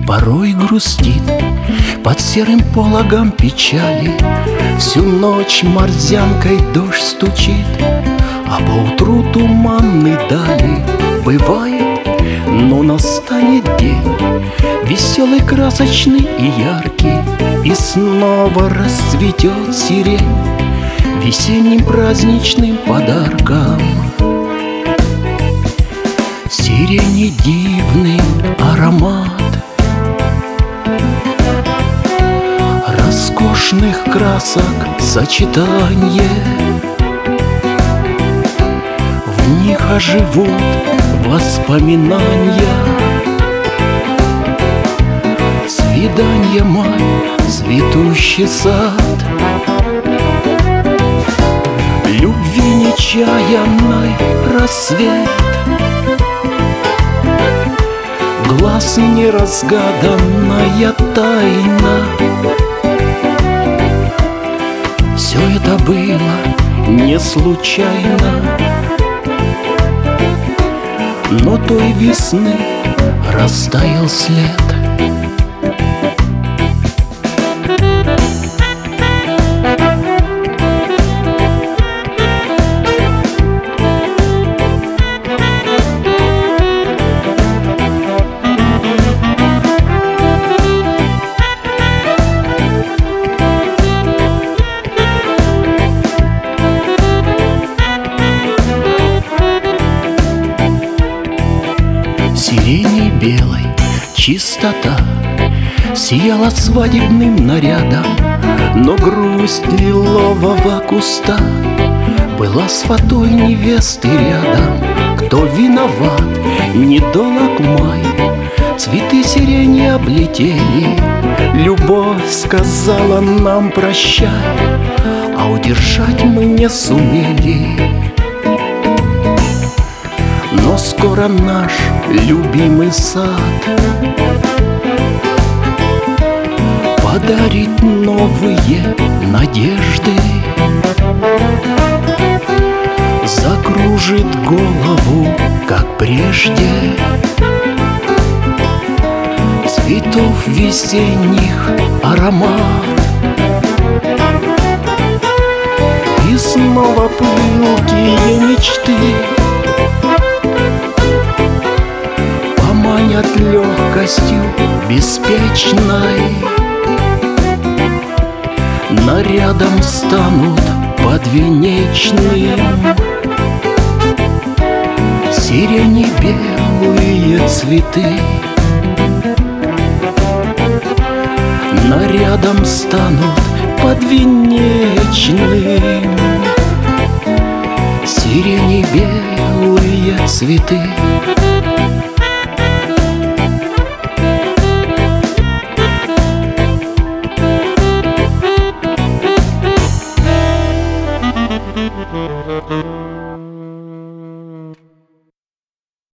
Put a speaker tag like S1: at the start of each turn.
S1: порой грустит под серым пологом печали. Всю ночь морзянкой дождь стучит, а поутру туманны дали. Бывает, но настанет день веселый, красочный и яркий, и снова расцветет сирень весенним праздничным подарком. Сирени дивный аромат роскошных красок сочетанье. В них оживут воспоминания. Свиданье, май, цветущий сад, любви нечаянной рассвет, глаз неразгаданная тайна. Все это было не случайно, но той весны растаял след. Сирени белой чистота сияла свадебным нарядом, но грусть лилового куста была с фатой невесты рядом. Кто виноват, недолог май, цветы сирени облетели. Любовь сказала нам прощай, а удержать мы не сумели. Но скоро наш любимый сад подарит новые надежды, закружит голову, как прежде, цветов весенних аромат. И снова пылкие мечты поманят легкостью беспечной, нарядом станут подвенечным. Сирени белые цветы нарядом станут подвенечным. Сирени белые цветы